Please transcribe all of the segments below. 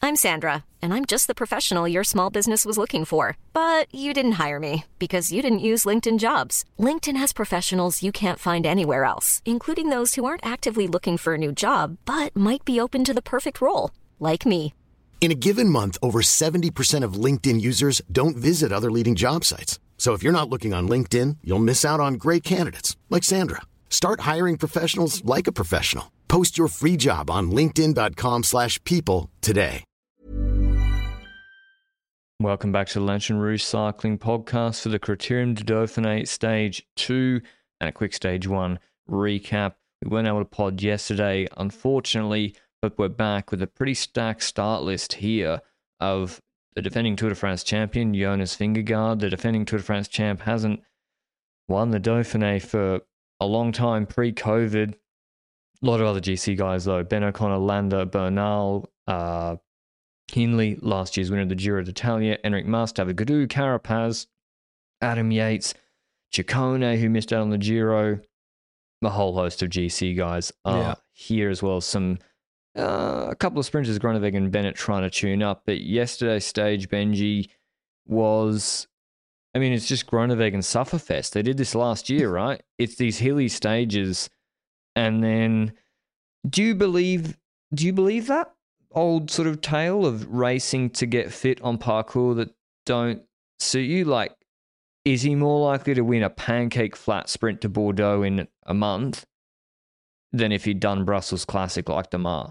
I'm Sandra, and I'm just the professional your small business was looking for. But you didn't hire me because you didn't use LinkedIn Jobs. LinkedIn has professionals you can't find anywhere else, including those who aren't actively looking for a new job, but might be open to the perfect role, like me. In a given month, over 70% of LinkedIn users don't visit other leading job sites. So if you're not looking on LinkedIn, you'll miss out on great candidates like Sandra. Start hiring professionals like a professional. Post your free job on linkedin.com/people today. Welcome back to the Lanterne Rouge Cycling Podcast for the Criterium du Dauphiné Stage 2 and a quick Stage 1 recap. We weren't able to pod yesterday, unfortunately, but we're back with a pretty stacked start list here of the defending Tour de France champion, Jonas Vingegaard. The defending Tour de France champ hasn't won the Dauphiné for a long time pre-COVID. A lot of other GC guys, though. Ben O'Connor, Landa, Bernal, Hindley, last year's winner of the Giro d'Italia, Enric Mas, David Gaudu, Carapaz, Adam Yates, Ciccone, who missed out on the Giro. A whole host of GC guys are here as well. A couple of sprinters, Groenewegen and Bennett, trying to tune up. But yesterday's stage, Benji, was... I mean, it's just Groenewegen Sufferfest. They did this last year, right? It's these hilly stages. And then, do you believe that old sort of tale of racing to get fit on parkour that don't suit you? Like, is he more likely to win a pancake flat sprint to Bordeaux in a month than if he'd done Brussels Classic like Demar?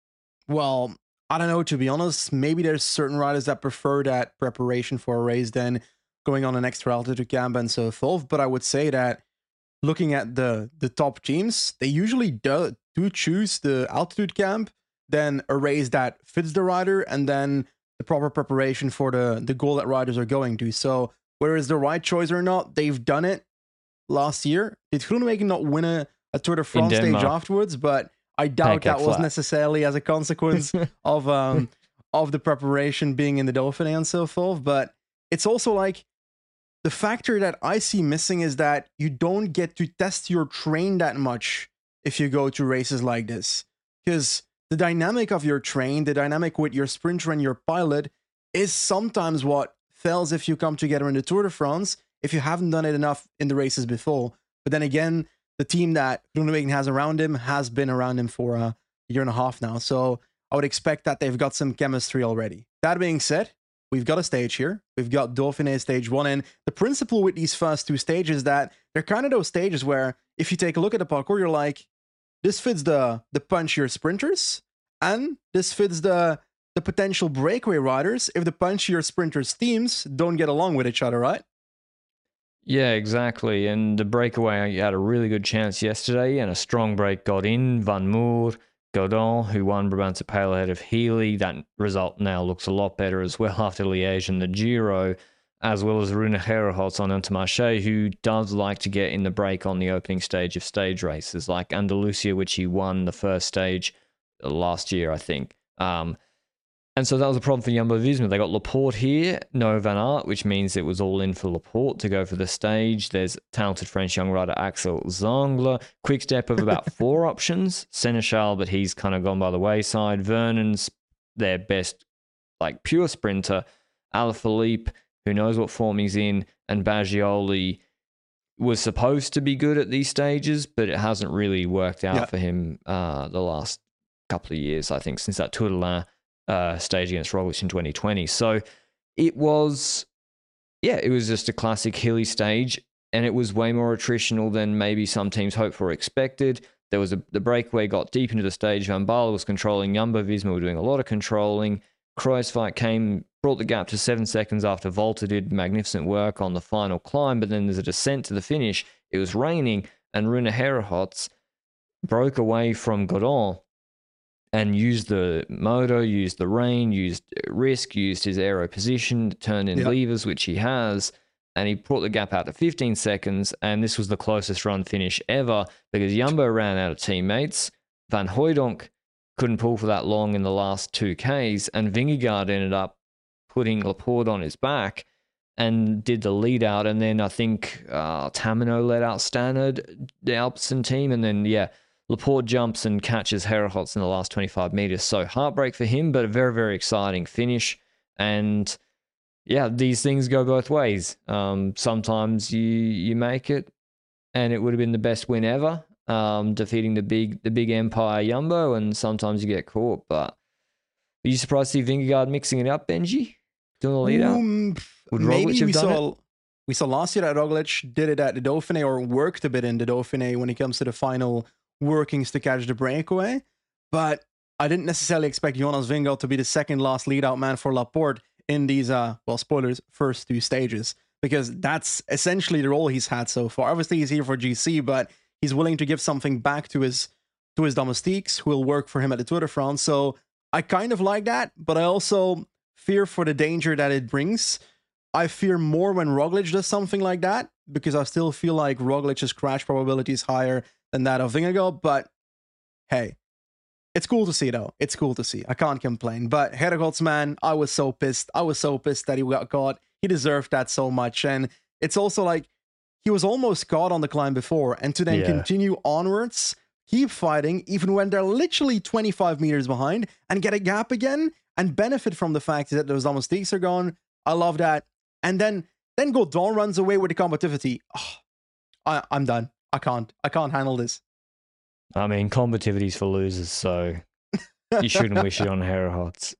Well, I don't know, to be honest. Maybe there's certain riders that prefer that preparation for a race than going on an extra altitude camp and so forth. But I would say that looking at the top teams, they usually do choose the altitude camp, then a race that fits the rider, and then the proper preparation for the goal that riders are going to. So whether it's the right choice or not, they've done it last year. Did Groenewegen not win a Tour de France stage afterwards? But I doubt that was necessarily as a consequence of the preparation being in the Dauphiné and so forth. But it's also like, the factor that I see missing is that you don't get to test your train that much if you go to races like this. Because the dynamic of your train, the dynamic with your sprinter and your pilot, is sometimes what fails if you come together in the Tour de France, if you haven't done it enough in the races before. But then again, the team that Groenewegen has around him has been around him for a year and a half now. So I would expect that they've got some chemistry already. That being said, we've got a stage here. We've got Dauphiné Stage 1. And the principle with these first two stages is that they're kind of those stages where if you take a look at the parkour, you're like, this fits the punchier sprinters, and this fits the potential breakaway riders if the punchier sprinters teams don't get along with each other, right? Yeah, exactly. And the breakaway had a really good chance yesterday, and a strong break got in. Van Moor, Godon, who won Brabantse Pijl ahead of Healy. That result now looks a lot better as well after Liège and the Giro, as well as Rune Gerhardt on Intermarché, who does like to get in the break on the opening stage of stage races, like Andalusia, which he won the first stage last year, I think. And so that was a problem for Jumbo-Visma. They got Laporte here, no Van Aert, which means it was all in for Laporte to go for the stage. There's talented French young rider Axel Zangler. Quick Step of about 4 options. Seneschal, but he's kind of gone by the wayside. Vernon's their best, like, pure sprinter. Alaphilippe, who knows what form he's in. And Baggioli was supposed to be good at these stages, but it hasn't really worked out for him the last couple of years, I think, since that Tour de l'Ain stage against Roglic in 2020. So it was just a classic hilly stage, and it was way more attritional than maybe some teams hoped for or expected. There was the breakaway got deep into the stage. Van Baarle was controlling. Jumbo-Visma were doing a lot of controlling. Kruijswijk came, brought the gap to 7 seconds after Volta did magnificent work on the final climb, but then there's a descent to the finish. It was raining, and Rune Gerhardt broke away from Godon and used the motor, used the rain, used risk, used his aero position, turned in levers, which he has, and he brought the gap out to 15 seconds, and this was the closest run finish ever because Jumbo ran out of teammates. Van Hooijdonk couldn't pull for that long in the last 2Ks, and Vingegaard ended up putting Laporte on his back and did the lead out, and then I think Tamino led out Stannard, the Alpecin team, and then, Laporte jumps and catches Heracles in the last 25 meters. So heartbreak for him, but a very, very exciting finish. And yeah, these things go both ways. Sometimes you make it, and it would have been the best win ever, defeating the big Empire Jumbo, and sometimes you get caught. But are you surprised to see Vingegaard mixing it up, Benji? Doing the lead out? Would Maybe Roglic have done it? We saw last year that Roglic did it at the Dauphiné, or worked a bit in the Dauphiné when it comes to the final workings to catch the breakaway. But I didn't necessarily expect Jonas Vingegaard to be the second last lead-out man for Laporte in these, spoilers, first two stages. Because that's essentially the role he's had so far. Obviously, he's here for GC, but he's willing to give something back to his domestiques who will work for him at the Tour de France. So I kind of like that, but I also fear for the danger that it brings. I fear more when Roglic does something like that, because I still feel like Roglic's crash probability is higher than that of Vingegaard. But hey, it's cool to see, though. It's cool to see. I can't complain. But Heracles, man, I was so pissed. I was so pissed that he got caught. He deserved that so much. And it's also like he was almost caught on the climb before, and to then continue onwards, keep fighting, even when they're literally 25 meters behind, and get a gap again and benefit from the fact that those domestiques are gone. I love that. And then Godon runs away with the combativity. Oh, I'm done. I can't handle this. I mean, combativity's for losers, so you shouldn't wish it on Heracles.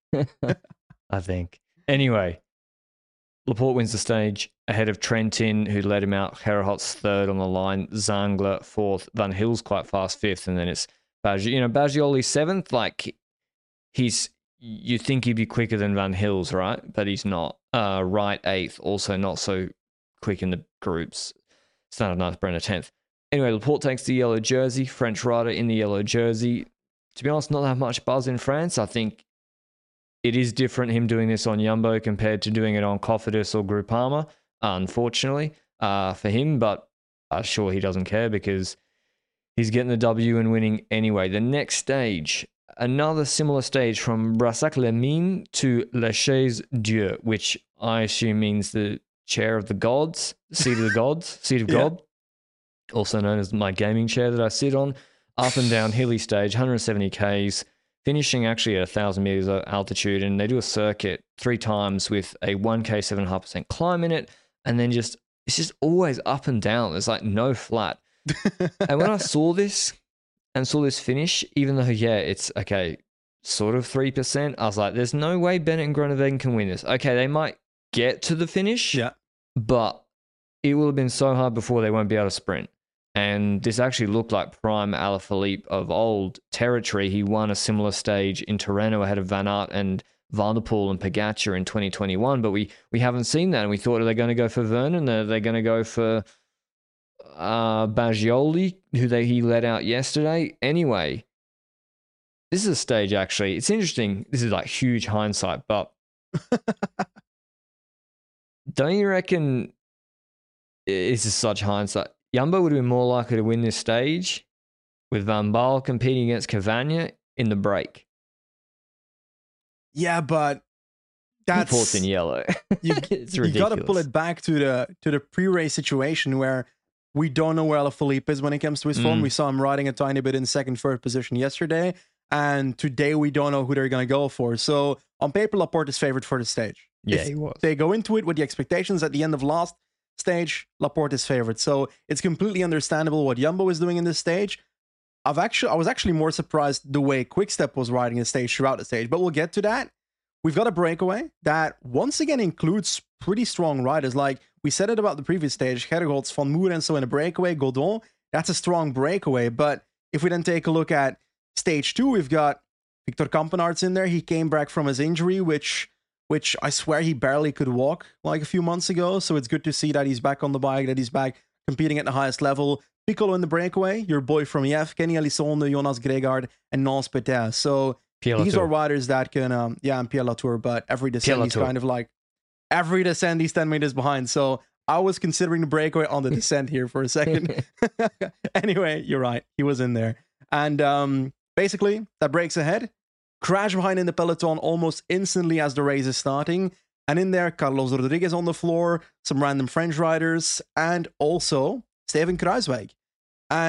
I think. Anyway, Laporte wins the stage ahead of Trentin, who led him out. Heracles third on the line. Zangler fourth. Van Hil's quite fast fifth, and then it's Baggioli seventh. Like, you think he'd be quicker than Van Hil's, right? But he's not. Wright eighth, also not so quick in the groups. Standard ninth, Brenner 10th. Anyway, Laporte takes the yellow jersey. French rider in the yellow jersey. To be honest, not that much buzz in France. I think it is different, him doing this on Jumbo compared to doing it on Cofidis or Groupama, unfortunately, for him. But I'm sure he doesn't care because he's getting the W and winning anyway. The next stage, another similar stage from Brassac-les-Mines to La Chaise Dieu, which I assume means the chair of the gods, seat of the gods, seat of God, also known as my gaming chair that I sit on. Up and down hilly stage, 170 Ks, finishing actually at 1,000 meters altitude, and they do a circuit 3 times with a 1K 7.5% climb in it, and then it's just always up and down. There's like no flat. And when I saw this finish, even though, it's okay, sort of 3%, I was like, there's no way Bennett and Groenewegen can win this. Okay, they might get to the finish, but it will have been so hard before they won't be able to sprint. And this actually looked like prime Alaphilippe of old territory. He won a similar stage in Tirreno ahead of Van Aert and Van der Poel and Pogacar in 2021, but we haven't seen that. And we thought, are they going to go for Vernon? Are they going to go for Baggioli, who he let out yesterday? Anyway, this is a stage, actually. It's interesting. This is like huge hindsight, but don't you reckon this is such hindsight? Jumbo would have been more likely to win this stage with Van Baal competing against Cavagna in the break. Yeah, but that's Laporte's in yellow. It's ridiculous. You got to pull it back to the pre-race situation where we don't know where Alaphilippe is when it comes to his form. We saw him riding a tiny bit in second, third position yesterday, and today we don't know who they're going to go for. So on paper, Laporte is favored for the stage. Yeah, he was. They go into it with the expectations at the end of last stage, Laporte is favored. So it's completely understandable what Jumbo is doing in this stage. I was actually more surprised the way Quickstep was riding the stage throughout the stage, but we'll get to that. We've got a breakaway that once again includes pretty strong riders. Like we said it about the previous stage, Heracles, Van Moeren, so in a breakaway, Godon, that's a strong breakaway. But if we then take a look at stage 2, we've got Victor Kampenaerts in there. He came back from his injury, which I swear he barely could walk like a few months ago. So it's good to see that he's back on the bike, that he's back competing at the highest level. Piccolo in the breakaway, your boy from EF, Kenny Elizondo, Jonas Gregard, and Nance Peter. So these are riders that can, and Pierre Latour, but every descent he's kind of like, every descent he's 10 meters behind. So I was considering the breakaway on the descent here for a second. Anyway, you're right. He was in there. And basically, that breaks ahead. Crash behind in the peloton almost instantly as the race is starting. And in there, Carlos Rodriguez on the floor, some random French riders, and also Steven Kruijswijk. And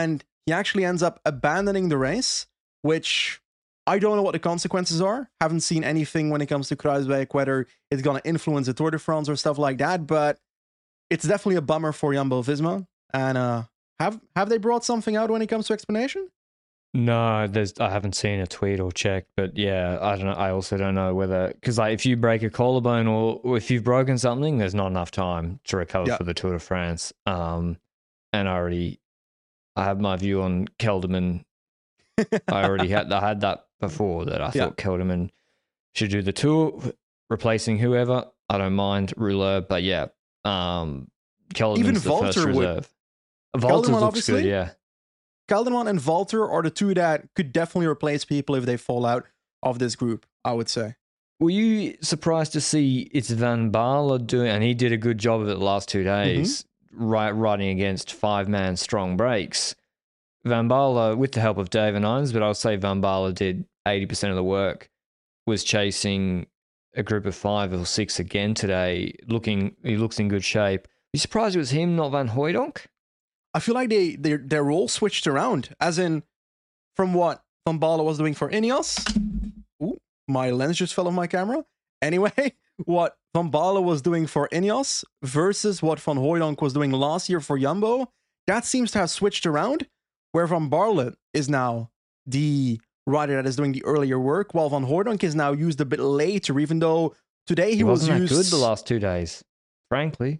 he actually ends up abandoning the race, which I don't know what the consequences are. Haven't seen anything when it comes to Kruijswijk, whether it's going to influence the Tour de France or stuff like that, but it's definitely a bummer for Jumbo-Visma. And have they brought something out when it comes to explanation? No, I haven't seen a tweet or check, but yeah, I don't know. I also don't know whether, because like if you break a collarbone or if you've broken something, there's not enough time to recover for the Tour de France. And I have my view on Kelderman. I had that before, that I thought Kelderman should do the Tour, replacing whoever. I don't mind Rouleur, but yeah, Kelderman's the first reserve. Valter looks good, yeah. Kelderman and Valter are the two that could definitely replace people if they fall out of this group, I would say. Were you surprised to see it's Van Baarle doing, and he did a good job of it the last 2 days, riding against 5-man strong breaks. Van Baarle, with the help of Dave and Ines, but I'll say Van Baarle did 80% of the work, was chasing a group of 5 or 6 again today. He looks in good shape. You surprised it was him, not Van Hooijdonk? I feel like their role switched around, as in from what Van Baarle was doing for Ineos. Ooh, my lens just fell off my camera. Anyway, what Van Baarle was doing for Ineos versus what Van Hooijdonk was doing last year for Jumbo, that seems to have switched around, where Van Baarle is now the rider that is doing the earlier work, while Van Hooijdonk is now used a bit later, even though today he wasn't that good the last 2 days, frankly.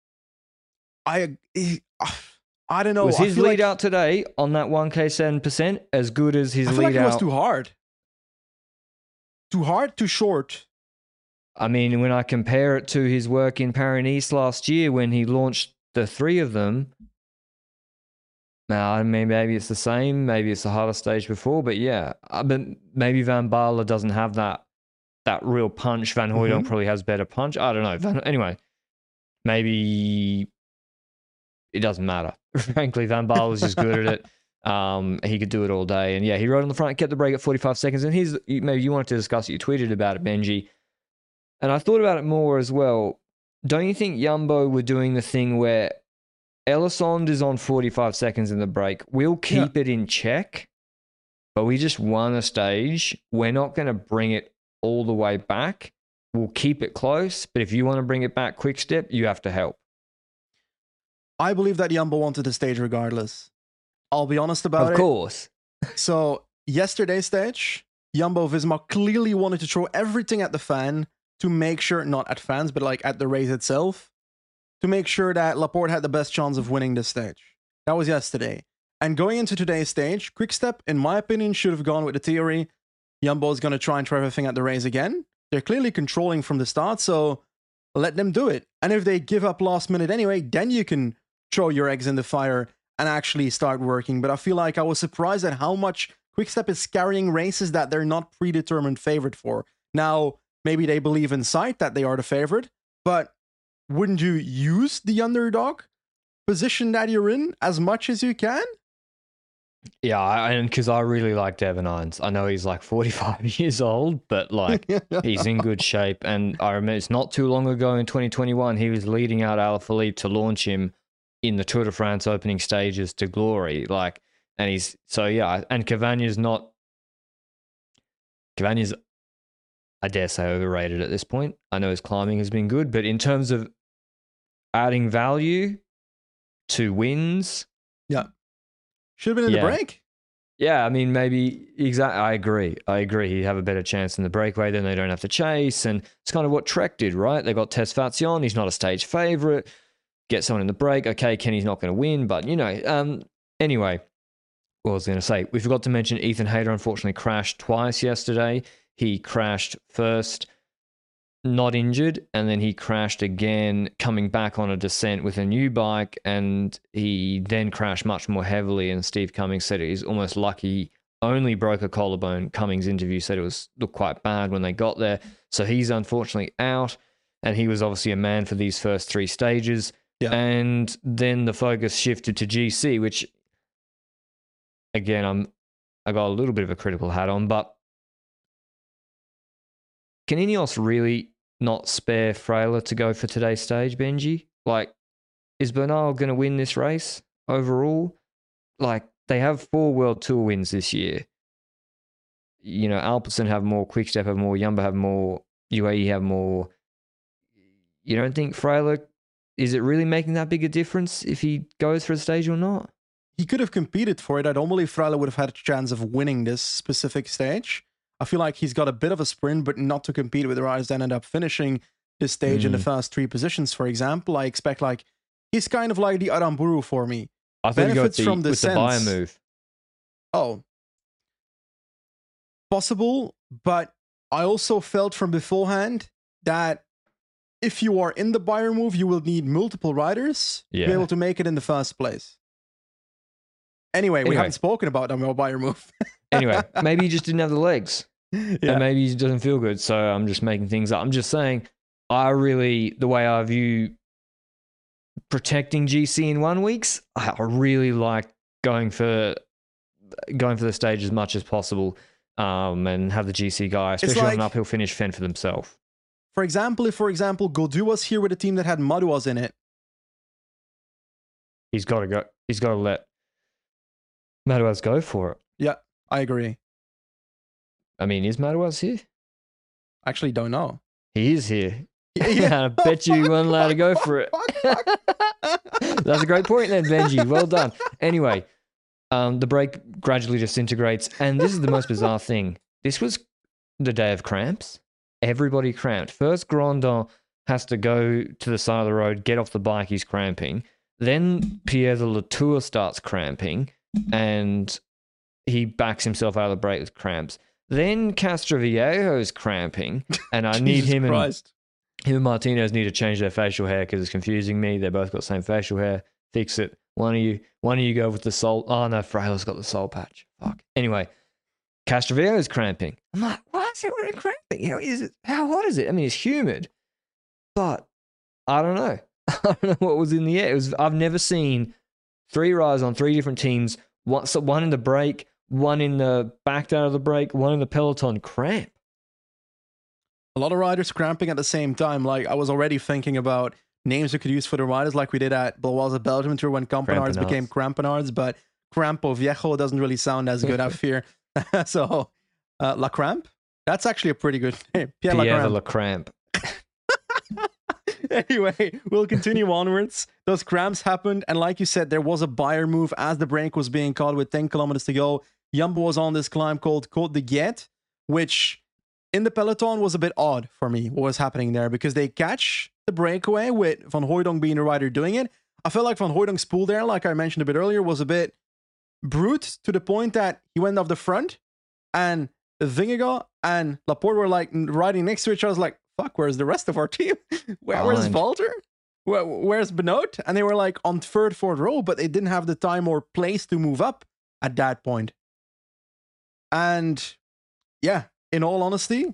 I don't know. Was his lead out today on that 1K 7% as good as his lead out? I feel like it was too hard. Too hard, too short. I mean, when I compare it to his work in Paris-Nice last year when he launched the 3 of them, now, I mean, maybe it's the same, maybe it's the harder stage before, but yeah. But maybe Van Baarle doesn't have that real punch. Van Hooijdonk probably has better punch. I don't know. Anyway, maybe it doesn't matter. Frankly, Van Baarle was just good at it. He could do it all day. And yeah, he rode on the front, kept the break at 45 seconds. And maybe you wanted to discuss it. You tweeted about it, Benji. And I thought about it more as well. Don't you think Jumbo were doing the thing where Ellison is on 45 seconds in the break? We'll keep it in check, but we just won a stage. We're not going to bring it all the way back. We'll keep it close. But if you want to bring it back quick step, you have to help. I believe that Jumbo wanted the stage regardless. I'll be honest about it. Of course. So, yesterday's stage, Jumbo-Visma clearly wanted to throw everything at the fan to make sure, not at fans, but like at the race itself, to make sure that Laporte had the best chance of winning this stage. That was yesterday. And going into today's stage, Quickstep, in my opinion, should have gone with the theory Jumbo is going to try and throw everything at the race again. They're clearly controlling from the start, so let them do it. And if they give up last minute anyway, then you can throw your eggs in the fire and actually start working. But I feel like I was surprised at how much Quickstep is carrying races that they're not predetermined favorite for. Now, maybe they believe in sight that they are the favorite, but wouldn't you use the underdog position that you're in as much as you can? Yeah, and because I really like Devon Ines. I know he's like 45 years old, but like he's in good shape. And I remember it's not too long ago in 2021, he was leading out Alaphilippe to launch him in the Tour de France opening stages to glory. Like, and he's, so yeah, and Cavagna's, I dare say, overrated at this point. I know his climbing has been good, but in terms of adding value to wins, should have been in the break. Yeah, I mean, maybe, exactly. I agree. He'd have a better chance in the breakaway, then they don't have to chase. And it's kind of what Trek did, right? They got Tess Fazion. He's not a stage favorite. Get someone in the break. Okay, Kenny's not going to win, but, you know, anyway, what was I going to say? We forgot to mention Ethan Hayter unfortunately crashed twice yesterday. He crashed first, not injured, and then he crashed again coming back on a descent with a new bike, and he then crashed much more heavily, and Steve Cummings said he's almost lucky he only broke a collarbone. Cummings' interview said it looked quite bad when they got there, so he's unfortunately out, and he was obviously a man for these first 3 stages. Yeah. And then the focus shifted to GC, which, again, I got a little bit of a critical hat on, but can Ineos really not spare Freyler to go for today's stage, Benji? Like, is Bernal going to win this race overall? Like, they have 4 World Tour wins this year. You know, Alpecin have more, Quickstep have more, Jumbo have more, UAE have more. You don't think Freyler, is it really making that big a difference if he goes for a stage or not? He could have competed for it. I don't believe Freyler would have had a chance of winning this specific stage. I feel like he's got a bit of a sprint, but not to compete with the riders that end up finishing this stage in the first 3 positions, for example. I expect like, he's kind of like the Aramburu for me. I thought Benefits you got from the with the buyer move. Oh. Possible, but I also felt from beforehand that if you are in the buyer move, you will need multiple riders to be able to make it in the first place. Anyway, we haven't spoken about the buyer move. Anyway, maybe he just didn't have the legs. Yeah. And maybe he doesn't feel good, so I'm just making things up. I'm just saying, the way I view protecting GC in 1 weeks, I really like going for the stage as much as possible, and have the GC guy, especially on an uphill finish, fend for themselves. For example, if Gaudu was here with a team that had Madouas in it, he's got to go. He's got to let Madouas go for it. Yeah, I agree. I mean, is Madouas here? Actually, don't know. He is here. Yeah. I bet you he wasn't allowed to go for it. That's a great point then, Benji. Well done. Anyway, the break gradually disintegrates, and this is the most bizarre thing. This was the day of cramps. Everybody cramped. First, Grandin has to go to the side of the road, get off the bike, he's cramping. Then Pierre de Latour starts cramping, and he backs himself out of the break with cramps. Then Castroviejo's cramping, and I need him and Martinez need to change their facial hair because it's confusing me. They both got the same facial hair. Fix it. One of you go with the soul. Oh no, Freyler's got the soul patch. Fuck. Anyway, Castroviejo's cramping. I'm like, why is it really cramping? How hot is it? I mean, it's humid, but I don't know. I don't know what was in the air. I've never seen 3 riders on 3 different teams. One in the break, one in the backed out of the break, one in the peloton cramp. A lot of riders cramping at the same time. Like, I was already thinking about names we could use for the riders, like we did at Bloise Belgium Tour when Campenards became Crampenards, but Crampo Viejo doesn't really sound as good, I fear. So, La Cramp? That's actually a pretty good name. Pierre La Cramp. Anyway, we'll continue onwards. Those cramps happened, and like you said, there was a buyer move as the break was being called with 10 kilometers to go. Jumbo was on this climb called Côte de Guet, which in the peloton was a bit odd for me, what was happening there, because they catch the breakaway with Van Hooijdonk being the rider doing it. I felt like Van Hooijdonk's pull there, like I mentioned a bit earlier, was a bit brute to the point that he went off the front, and Vingegaard and Laporte were like riding next to each other. I was like, fuck, where's the rest of our team? Where's Valter? Where's Benoot? And they were like on third, fourth row, but they didn't have the time or place to move up at that point. And yeah, in all honesty,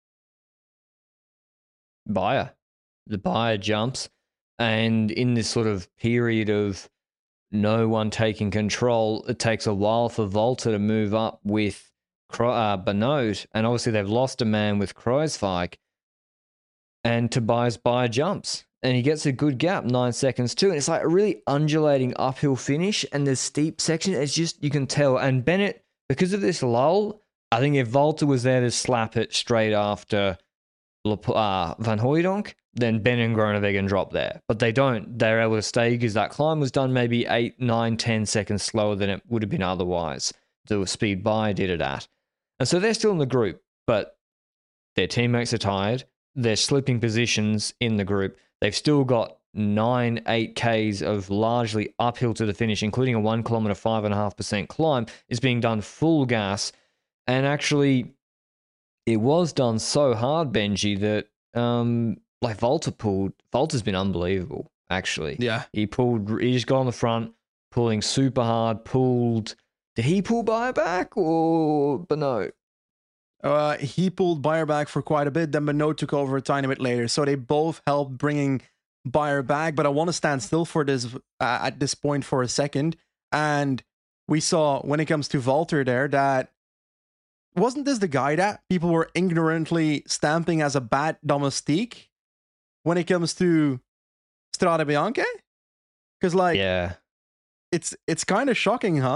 the buyer jumps, and in this sort of period of no one taking control, it takes a while for Valter to move up with Benoot, and obviously they've lost a man with Kruijswijk, and Tobias Buyer jumps, and he gets a good gap, 9 seconds too, and it's like a really undulating uphill finish, and the steep section, it's just, you can tell, and Bennett, because of this lull, I think if Valter was there to slap it straight after Van Hooijdonk, then Ben and Groenewegen drop there. But they don't. They're able to stay because that climb was done maybe 8, 9, 10 seconds slower than it would have been otherwise. The speed Buyer did it at. And so they're still in the group, but their teammates are tired. They're slipping positions in the group. They've still got 9, 8Ks of largely uphill to the finish, including a 1 kilometer, 5.5% climb, is being done full gas. And actually, it was done so hard, Benji, that like Valter's been unbelievable, actually. Yeah. He just got on the front, pulling super hard, did he pull Buyer back or Benoot? He pulled Buyer back for quite a bit, then Benoot took over a tiny bit later. So they both helped bringing Buyer back, but I want to stand still for this at this point for a second. And we saw when it comes to Valter there that wasn't this the guy that people were ignorantly stamping as a bad domestique when it comes to Strade Bianche? Because like, yeah, it's kind of shocking, huh?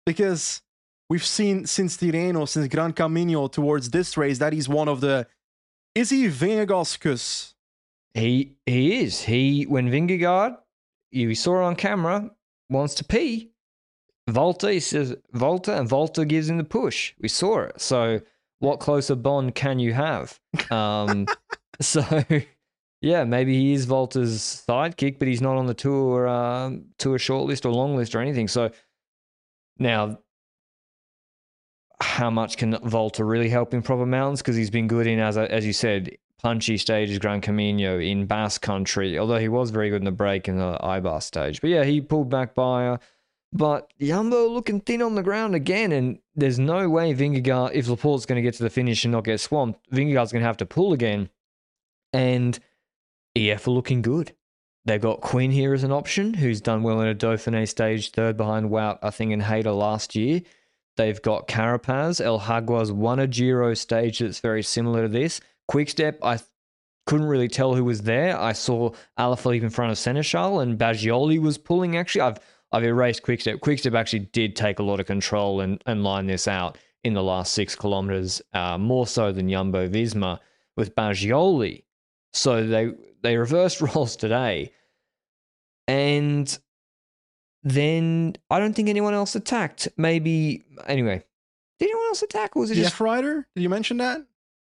because we've seen since Tirreno, since Gran Camino towards this race, that he's one of the... Is he Vingegaard's? He is. When Vingegaard, you saw it on camera, wants to pee, Volta, he says Volta, and Volta gives him the push. We saw it. So what closer bond can you have? So yeah, maybe he is Volta's sidekick, but he's not on the tour short list or long list or anything. So now, how much can Volta really help in proper mountains? Because he's been good in, as you said, punchy stages, Gran Camino, in Basque Country, although he was very good in the break in the Eibar stage. But yeah, he pulled back by but Jumbo looking thin on the ground again, and there's no way Vingegaard, if Laporte's going to get to the finish and not get swamped, Vingegaard's going to have to pull again. And EF are looking good. They've got Quinn here as an option, who's done well in a Dauphiné stage, third behind Wout, I think, in Hayter last year. They've got Carapaz. El Hagua's won a Giro stage that's very similar to this. Quickstep, I couldn't really tell who was there. I saw Alaphilippe in front of Seneschal, and Baggioli was pulling, actually. I've erased Quickstep. Quickstep actually did take a lot of control and line this out in the last 6 kilometres, more so than Jumbo-Visma with Baggioli. So they reversed roles today. And then I don't think anyone else attacked. Maybe, anyway, did anyone else attack? Or was it just... EF Rider? Did you mention that?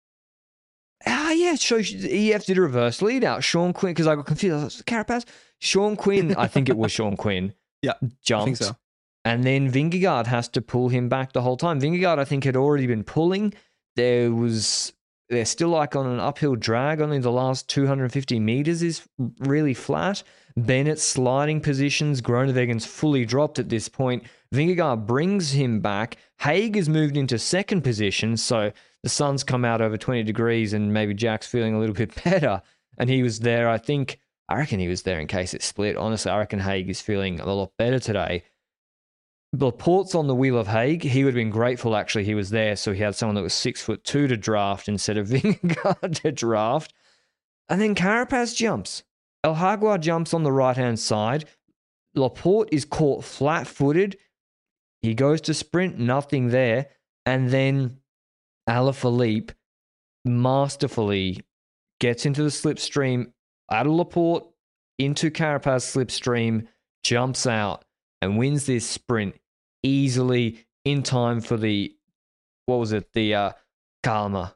Yeah, so EF did a reverse lead out. Sean Quinn, because I got confused. I was like, Carapaz? Sean Quinn, I think it was Sean Quinn. Yeah, jumped. I think so. And then Vingegaard has to pull him back the whole time. Vingegaard, I think, had already been pulling. They're still like on an uphill drag. Only the last 250 meters is really flat. Bennett's sliding positions. Groeneweggen's fully dropped at this point. Vingegaard brings him back. Haig has moved into second position, so the sun's come out over 20 degrees and maybe Jack's feeling a little bit better. And he was there, I reckon he was there in case it split. Honestly, I reckon Haig is feeling a lot better today. Laporte's on the wheel of Haig. He would have been grateful, actually, he was there, so he had someone that was 6'2" to draft instead of Vingegaard to draft. And then Carapaz jumps. El Hagua jumps on the right-hand side. Laporte is caught flat-footed. He goes to sprint, nothing there. And then Alaphilippe masterfully gets into the slipstream out of Laporte into Carapaz slipstream, jumps out and wins this sprint easily in time for the, Calma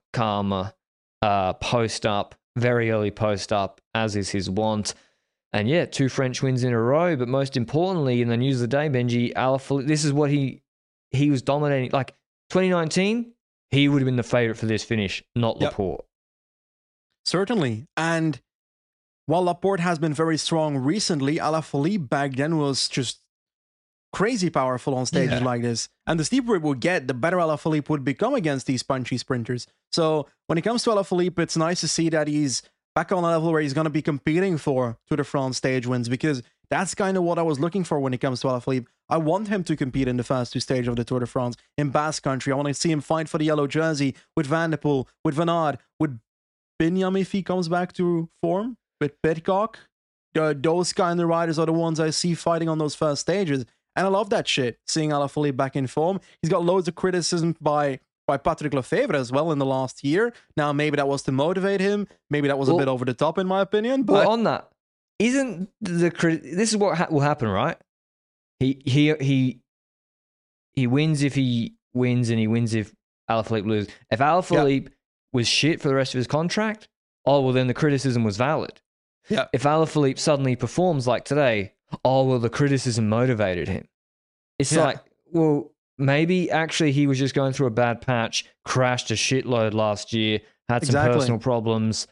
post up, very early post up, as is his wont. And yeah, 2 French wins in a row, but most importantly, in the news of the day, Benji, Alaphilippe, this is what he was dominating. Like 2019, he would have been the favourite for this finish, not Laporte. Certainly. And while Laporte has been very strong recently, Alaphilippe back then was just crazy powerful on stages like this. And the steeper it would get, the better Alaphilippe would become against these punchy sprinters. So when it comes to Alaphilippe, it's nice to see that he's back on a level where he's going to be competing for Tour de France stage wins, because that's kind of what I was looking for when it comes to Alaphilippe. I want him to compete in the first 2 stages of the Tour de France in Basque Country. I want to see him fight for the yellow jersey with Van der Poel, with Van Aert, with Binyam if he comes back to form, with Pidcock. Those kind of riders are the ones I see fighting on those first stages. And I love that shit, seeing Alaphilippe back in form. He's got loads of criticism by Patrick Lefevere as well in the last year. Now, maybe that was to motivate him. Maybe that was a bit over the top, in my opinion. But well, on that, isn't this is what will happen, right? He wins if he wins, and he wins if Alaphilippe loses. If Alaphilippe was shit for the rest of his contract, well, then the criticism was valid. Yeah. If Alaphilippe suddenly performs like today, well, the criticism motivated him. It's like, well, maybe actually he was just going through a bad patch, crashed a shitload last year, had some personal problems,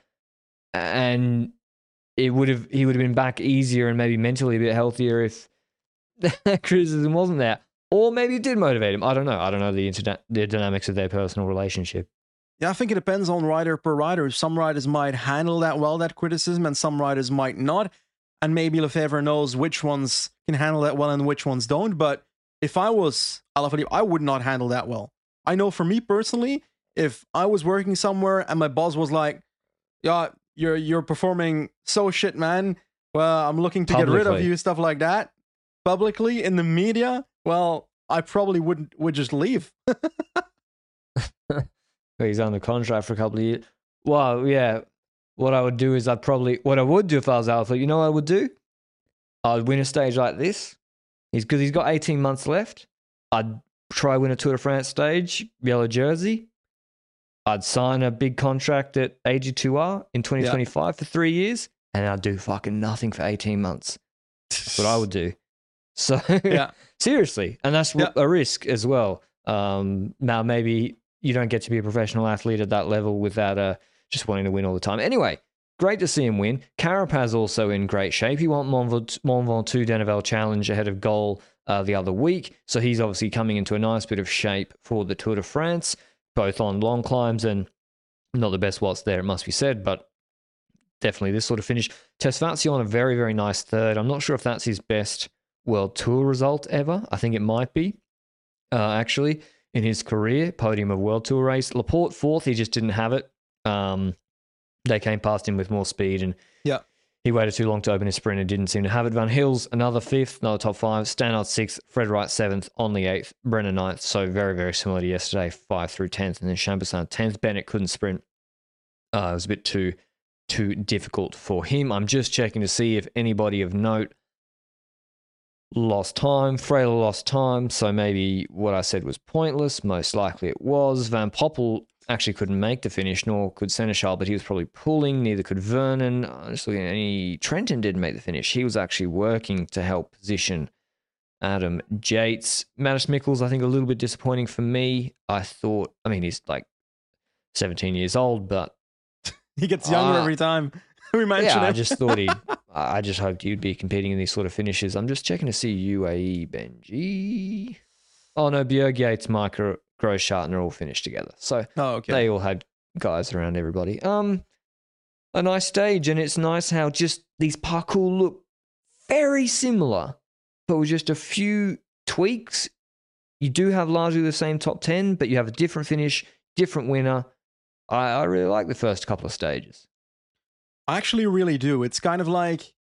and he would have been back easier and maybe mentally a bit healthier if that criticism wasn't there. Or maybe it did motivate him. I don't know. I don't know the dynamics of their personal relationship. Yeah, I think it depends on rider per rider. Some riders might handle that well, that criticism, and some riders might not. And maybe Lefevere knows which ones can handle that well and which ones don't. But if I was Alaphilippe, I would not handle that well. I know for me personally, if I was working somewhere and my boss was like, yeah, you're performing so shit, man. Well, I'm looking to get rid of you, stuff like that. Publicly, in the media, well, I probably would just leave. He's under contract for a couple of years. Well, yeah. What I would do is what I would do if I was Alaphilippe, you know what I would do? I'd win a stage like this. Because he's got 18 months left. I'd try win a Tour de France stage, yellow jersey. I'd sign a big contract at AG2R in 2025 for 3 years, and I'd do fucking nothing for 18 months. That's what I would do. So, seriously. And that's a risk as well. Now, maybe you don't get to be a professional athlete at that level without just wanting to win all the time. Anyway, great to see him win. Carapaz also in great shape. He won Mont Ventoux Denivelle Challenge ahead of goal the other week. So he's obviously coming into a nice bit of shape for the Tour de France, both on long climbs and not the best watts there, it must be said, but definitely this sort of finish. Tesfatsi on a very, very nice third. I'm not sure if that's his best World Tour result ever. I think it might be, actually, in his career, podium of World Tour race. Laporte fourth, he just didn't have it. They came past him with more speed, and he waited too long to open his sprint and didn't seem to have it. Van Hills, another fifth, another top five. Stannard sixth, Fred Wright seventh, on the eighth, Brenner ninth. So very, very similar to yesterday, 5 through 10th, and then Champoussin 10th. Bennett couldn't sprint. It was a bit too difficult for him. I'm just checking to see if anybody of note lost time. Freyler lost time, so maybe what I said was pointless. Most likely it was. Van Poppel actually couldn't make the finish, nor could Seneschal, but he was probably pulling. Neither could Vernon. Just looking at Trenton didn't make the finish. He was actually working to help position Adam Yates. Mattis Mikkels, I think, a little bit disappointing for me. He's like 17 years old, but he gets younger every time we mention him. I just thought I just hoped you'd be competing in these sort of finishes. I'm just checking to see UAE Benji. Oh no, Bjerg Yates, Micah Grossschartner all finished together. So they all had guys around everybody. A nice stage, and it's nice how just these parkour look very similar, but with just a few tweaks. You do have largely the same top 10, but you have a different finish, different winner. I really like the first couple of stages. I actually really do. It's kind of like,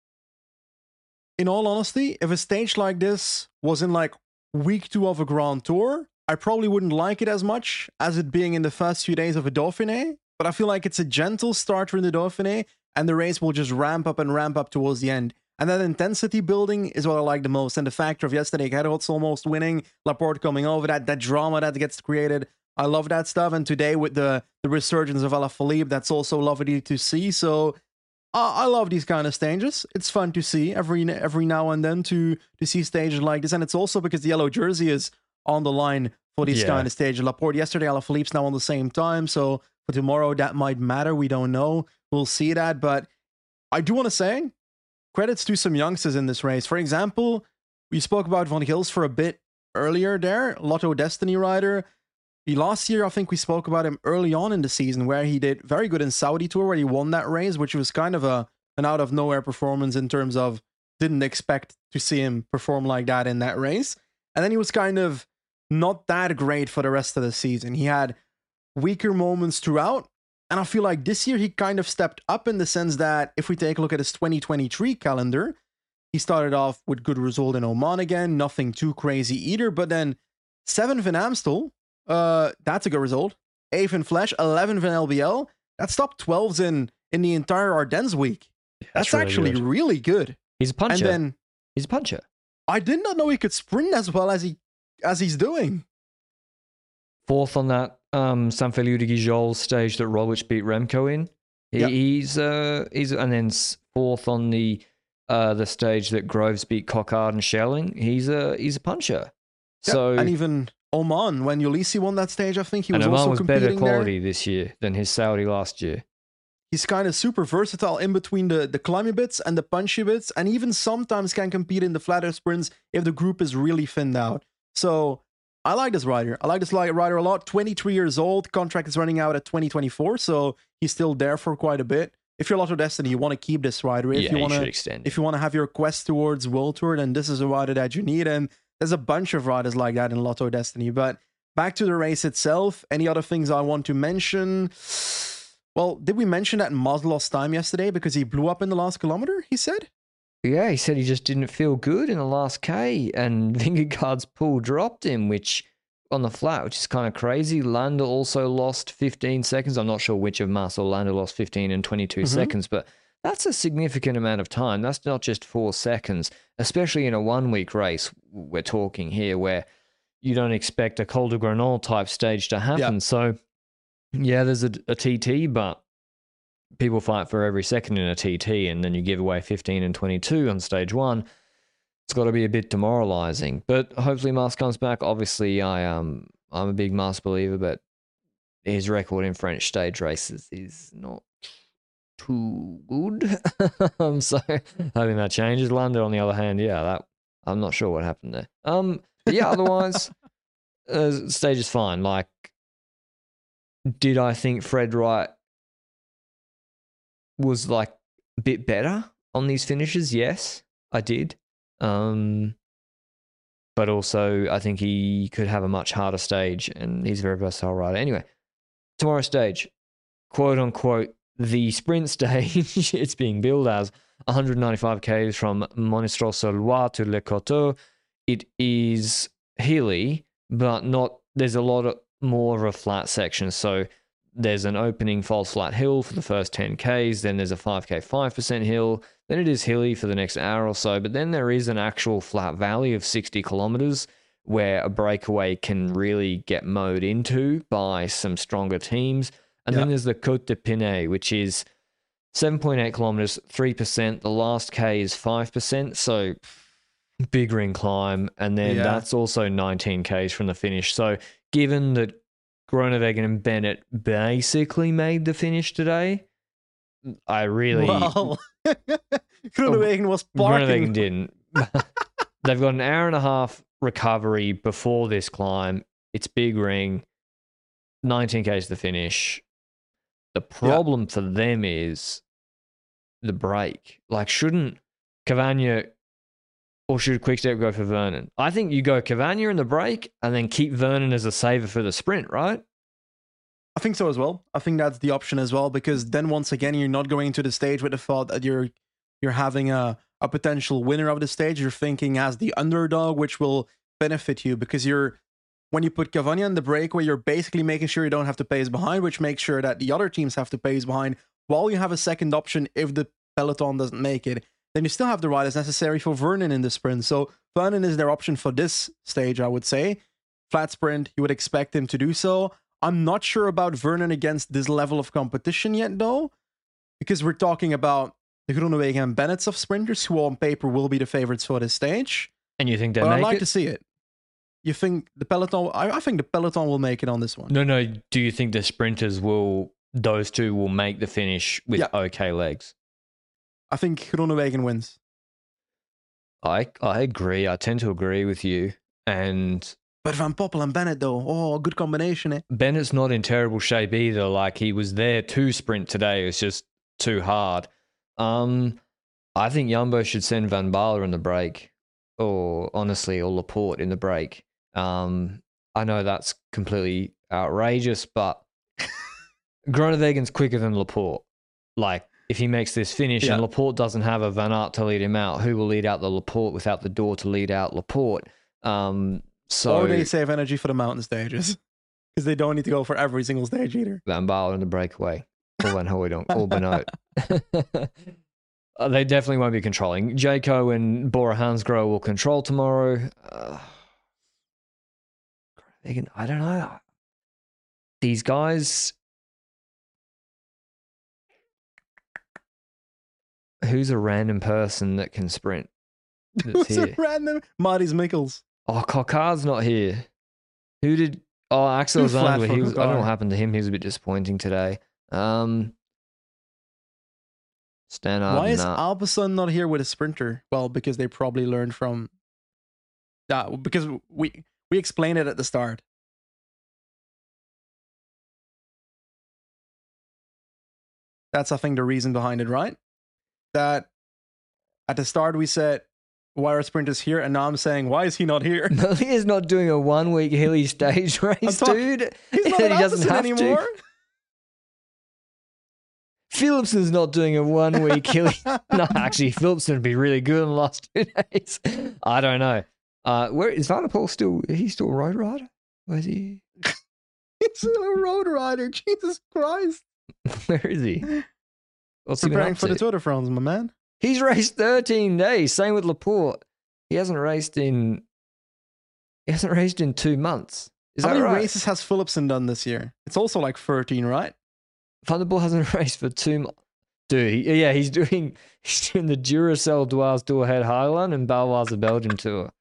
in all honesty, if a stage like this was in like week 2 of a Grand Tour, I probably wouldn't like it as much as it being in the first few days of a Dauphiné, but I feel like it's a gentle starter in the Dauphiné, and the race will just ramp up towards the end. And that intensity building is what I like the most, and the factor of yesterday, Gerrits almost winning, Laporte coming over, that drama that gets created. I love that stuff, and today with the resurgence of Alaphilippe, that's also lovely to see. So I love these kind of stages. It's fun to see every now and then to see stages like this, and it's also because the yellow jersey is on the line for these kind of stages. Laporte yesterday, Alaphilippe's now on the same time, so for tomorrow that might matter. We don't know. We'll see that, but I do want to say credits to some youngsters in this race. For example, we spoke about Van Gils for a bit earlier there, Lotto Destiny rider. Last year, I think we spoke about him early on in the season, where he did very good in Saudi Tour, where he won that race, which was kind of an out-of-nowhere performance in terms of didn't expect to see him perform like that in that race. And then he was kind of not that great for the rest of the season. He had weaker moments throughout, and I feel like this year he kind of stepped up in the sense that if we take a look at his 2023 calendar, he started off with good result in Oman again, nothing too crazy either, but then 7th in Amstel, that's a good result. 8th in Flesh, 11th in LBL. That's top 12s in the entire Ardennes week. That's really actually good. Really good. He's a puncher. And then he's a puncher. I did not know he could sprint as well as he's doing. 4th on that San Feliu de Gijol stage that Roglic beat Remco in. He's and then 4th on the stage that Groves beat Coquard and Schelling. He's a puncher. Yep. So and even Oman, when Ulisi won that stage, I think he was also competing there. Oman was better quality this year than his Saudi last year. He's kind of super versatile in between the climby bits and the punchy bits, and even sometimes can compete in the flatter sprints if the group is really thinned out. So I like this rider. I like this rider a lot. 23 years old. Contract is running out at 2024, so he's still there for quite a bit. If you're Lotto Destiny, you want to keep this rider. If you should extend. If you want to have your quest towards World Tour, then this is a rider that you need. And there's a bunch of riders like that in Lotto Destiny. But back to the race itself. Any other things I want to mention? Well, did we mention that Maz lost time yesterday because he blew up in the last kilometer, he said? Yeah, he said he just didn't feel good in the last K, and Vingegaard's pull dropped him, which on the flat, which is kind of crazy. Landa also lost 15 seconds. I'm not sure which of Mas or Landa lost 15 and 22 seconds, but that's a significant amount of time. That's not just 4 seconds, especially in a 1 week race. We're talking here where you don't expect a Col de Grenol type stage to happen. Yeah. So, yeah, there's a TT, but people fight for every second in a TT, and then you give away 15 and 22 on stage 1. It's got to be a bit demoralizing. But hopefully Mas comes back. Obviously, I'm a big Mas believer, but his record in French stage races is not too good. So hoping that changes. London, on the other hand, I'm not sure what happened there. But yeah, otherwise, stage is fine. Like, did I think Fred Wright was like a bit better on these finishes? Yes, I did. But also I think he could have a much harder stage, and he's a very versatile rider. Anyway, tomorrow's stage, quote unquote, the sprint stage. It's being billed as 195 km from Monistrol-sur-Loire to Le Coteau. It is hilly, but there's a lot more of a flat section. So there's an opening false flat hill for the first 10 Ks, then there's a 5K 5% hill, then it is hilly for the next hour or so, but then there is an actual flat valley of 60 kilometers where a breakaway can really get mowed into by some stronger teams. And then there's the Côte de Pinet, which is 7.8 kilometers, 3%. The last K is 5%, so big ring climb. And then that's also 19 Ks from the finish. So given that Groenewegen and Bennett basically made the finish today, I really... Well, Groenewegen was barking. Groenewegen didn't. They've got an hour and a half recovery before this climb. It's big ring, 19 Ks to the finish. The problem for them is the break. Like, shouldn't Cavagna or should Quickstep go for Vernon? I think you go Cavagna in the break and then keep Vernon as a saver for the sprint, right? I think so as well. I think that's the option as well, because then once again, you're not going into the stage with the thought that you're having a potential winner of the stage. You're thinking as the underdog, which will benefit you, because when you put Cavagna in the breakaway, you're basically making sure you don't have to pace behind, which makes sure that the other teams have to pace behind, while you have a second option if the peloton doesn't make it. Then you still have the riders necessary for Vernon in the sprint. So Vernon is their option for this stage, I would say. Flat sprint, you would expect him to do so. I'm not sure about Vernon against this level of competition yet, though, because we're talking about the Groenewegen and Bennett's of sprinters, who on paper will be the favorites for this stage. And you think they But make I'd like it? to see it. You think the peloton? I think the peloton will make it on this one. No. Do you think the sprinters those two will make the finish with okay legs? I think Groenewegen wins. I agree. I tend to agree with you. But Van Poppel and Bennett, though, good combination, eh? Bennett's not in terrible shape either. Like, he was there to sprint today. It's just too hard. I think Jumbo should send Van Baarle in the break, or Laporte in the break. I know that's completely outrageous, but Groenewegen's quicker than Laporte. Like, if he makes this finish and Laporte doesn't have a Van Aert to lead him out, who will lead out the Laporte without the door to lead out Laporte? Or they save energy for the mountain stages, because they don't need to go for every single stage either. Van Baarle in the breakaway, or Van Hooydonk, or Benoit. They definitely won't be controlling. Jayco and Bora Hansgrohe will control tomorrow. I don't know. These guys... Who's a random person that can sprint? That's Who's here? a random? Marty's Mikkels. Oh, Coquard's not here. Who did... Oh, Axel Too flat Zandler. for I don't know Coquard. what happened to him. He was a bit disappointing today. Stannard, Why is nah. Alpecin not here with a sprinter? Well, because they probably learned from that. Because we explained it at the start. That's, I think, the reason behind it, right? That at the start we said, why are sprinters here? And now I'm saying, why is he not here? No, he is not doing a 1 week hilly stage race, dude. He's not He an doesn't Alpecin have anymore. to. Philipson's not doing a 1 week Hilly. No, actually, Philipson would be really good in the last 2 days. I don't know. Where is Van der Poel still? Is he still a road rider? Where's he? He's still a road rider. Jesus Christ. Where is he? What's he been Preparing up for to? the Tour de France, my man. He's raced 13 days. Same with Laporte. He hasn't raced in 2 months. Is How that many right? races has Philipsen done this year? It's also like 13, right? Van der Poel hasn't raced for 2 months. Dude, he's doing the Duracell Dwars Tour Het Highland and Baloise Belgium Tour.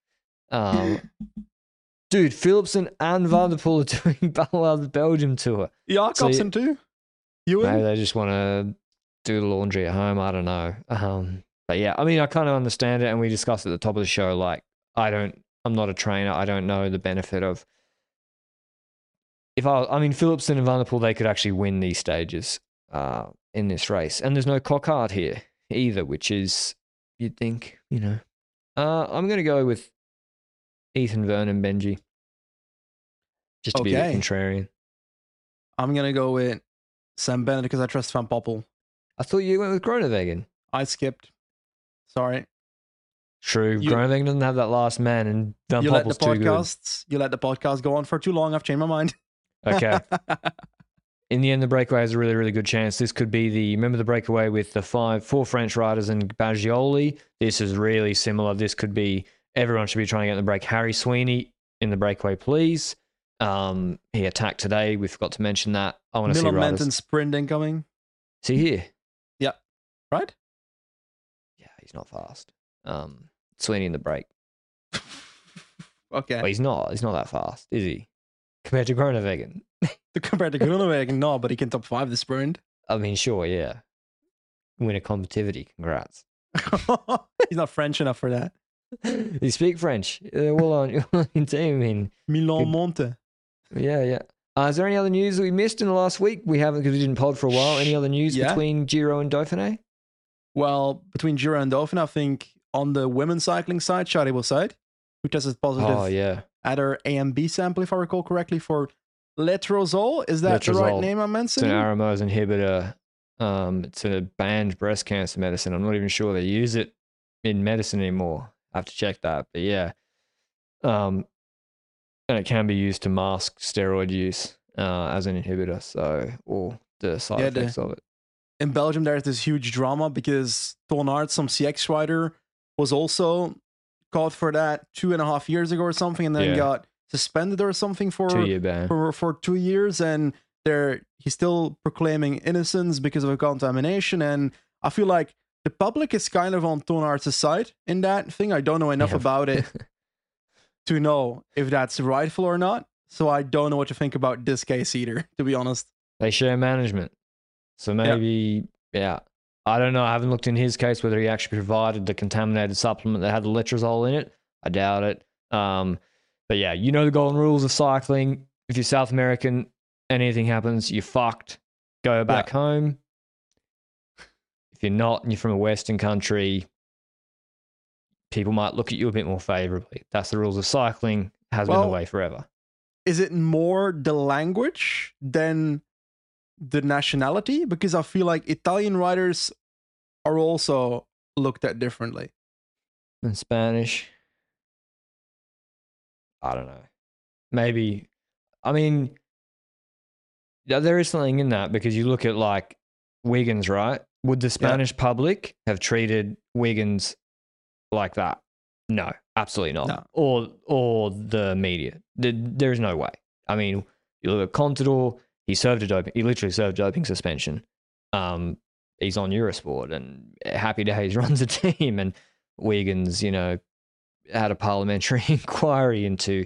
Dude, Philipsen and Van der Poel are doing Baloise Belgium Tour. Jacobsen too? Ewan? Maybe they just want to do the laundry at home. I don't know. But yeah, I mean, I kind of understand it, and we discussed at the top of the show. Like, I'm not a trainer. I don't know the benefit of. Philipsen and Van der Poel, they could actually win these stages in this race, and there's no Coquard here either, which is you'd think, you know. I'm going to go with Ethan Vernon Benji, just to be a bit contrarian. I'm going to go with Sam Bennett because I trust Van Poppel. I thought you went with Groenewegen. I skipped. Sorry. True. Groenewegen doesn't have that last man, and Van Poppel's too good. You let the podcast go on for too long. I've changed my mind. Okay. In the end, the breakaway has a really, really good chance. This could be remember the breakaway with the 4 French riders and Baggioli? This is really similar. This could be, everyone should be trying to get in the break. Harry Sweeney in the breakaway, please. He attacked today. We forgot to mention that. I want to see Milan riders. Menton sprint incoming. See here. Yeah. Right? Yeah, he's not fast. Sweeney in the break. Okay. Well, he's not that fast, is he? Compared to Groenewegen. Compared to Groenewegen, no, but he can top 5 the sprint. I mean, sure, yeah. Win a competitivity, congrats. He's not French enough for that. You speak French. Well on your team. I mean, Milan Monte. Yeah. Is there any other news that we missed in the last week? We haven't, because we didn't pod for a while. Any other news between Giro and Dauphiné? Well, between Giro and Dauphiné, I think on the women's cycling side, Shari Bossait, who tested positive at her AMB sample, if I recall correctly, for letrozole. Is that the right name I'm mentioning? It's an aromatase inhibitor. It's a banned breast cancer medicine. I'm not even sure they use it in medicine anymore. I have to check that. But yeah. And it can be used to mask steroid use as an inhibitor. So, or the side effects of it. In Belgium, there's this huge drama because Toon Aert, some CX rider, was also caught for that 2.5 years ago or something, and then got suspended or something for 2-year ban for 2 years, and he's still proclaiming innocence because of a contamination. And I feel like the public is kind of on Toon Aert's side in that thing. I don't know enough about it to know if that's rightful or not, so I don't know what to think about this case either, to be honest. They share management, so maybe I don't know. I haven't looked in his case whether he actually provided the contaminated supplement that had the letrozole in it. I doubt it. But yeah, you know the golden rules of cycling. If you're South American, anything happens, you're fucked. Go back home. If you're not and you're from a Western country, people might look at you a bit more favorably. That's the rules of cycling. Has been the way forever. Is it more the language than the nationality? Because I feel like Italian riders are also looked at differently. In Spanish, I don't know. Maybe, I mean, there is something in that, because you look at like Wiggins, right? Would the Spanish public have treated Wiggins like that? No, absolutely not. No. Or the media. There's no way. I mean, you look at Contador, he literally served doping suspension. He's on Eurosport, and Happy Days runs a team, and Wiggins, had a parliamentary inquiry into,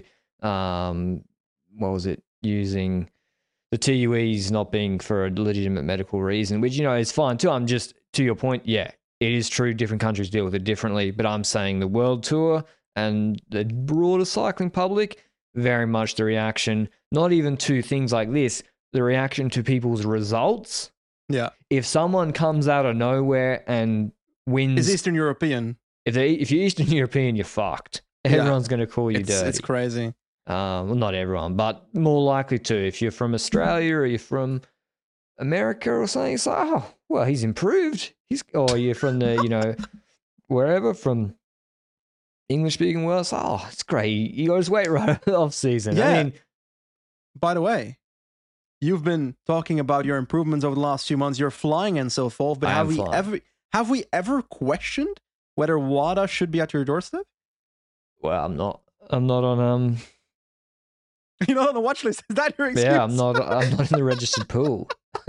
using the TUEs not being for a legitimate medical reason, which, is fine too. I'm just, to your point, it is true, different countries deal with it differently, but I'm saying the World Tour and the broader cycling public, very much the reaction, not even to things like this, the reaction to people's results. Yeah. If someone comes out of nowhere and wins... Is Eastern European. If you're Eastern European, you're fucked. Everyone's going to call you dirty. It's crazy. Well, not everyone, but more likely to. If you're from Australia or you're from America or something. It's like, oh, well, he's improved. You're from the, wherever, from English-speaking world. It's like, oh, it's great. He got his weight right off season. Yeah. I mean, by the way, you've been talking about your improvements over the last few months. You're flying and so forth, but have we ever questioned whether WADA should be at your doorstep? well, I'm not on You're not on the watch list. Is that your excuse? yeah, I'm not in the registered pool.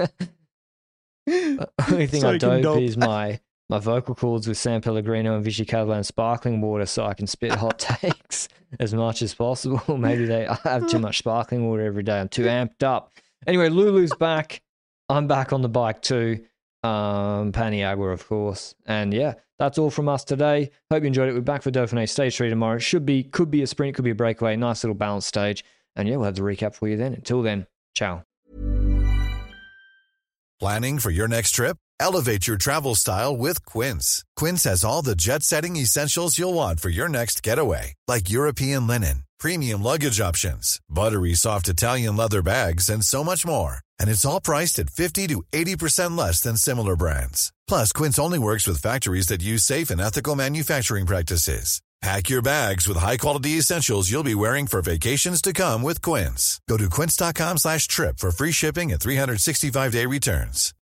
The only thing So I you can dope dope. is my vocal cords with San Pellegrino and Vichy Catalan sparkling water, so I can spit hot takes as much as possible. Maybe I have too much sparkling water every day. I'm too amped up. Anyway, Lulu's back. I'm back on the bike too. Paniagua, of course. And yeah, that's all from us today. Hope you enjoyed it. We're back for Dauphiné Stage 3 tomorrow. Could be a sprint, could be a breakaway. Nice little balanced stage. And yeah, we'll have the recap for you then. Until then, ciao. Planning for your next trip? Elevate your travel style with Quince. Quince has all the jet-setting essentials you'll want for your next getaway, like European linen, premium luggage options, buttery soft Italian leather bags, and so much more. And it's all priced at 50 to 80% less than similar brands. Plus, Quince only works with factories that use safe and ethical manufacturing practices. Pack your bags with high-quality essentials you'll be wearing for vacations to come with Quince. Go to quince.com/trip for free shipping and 365-day returns.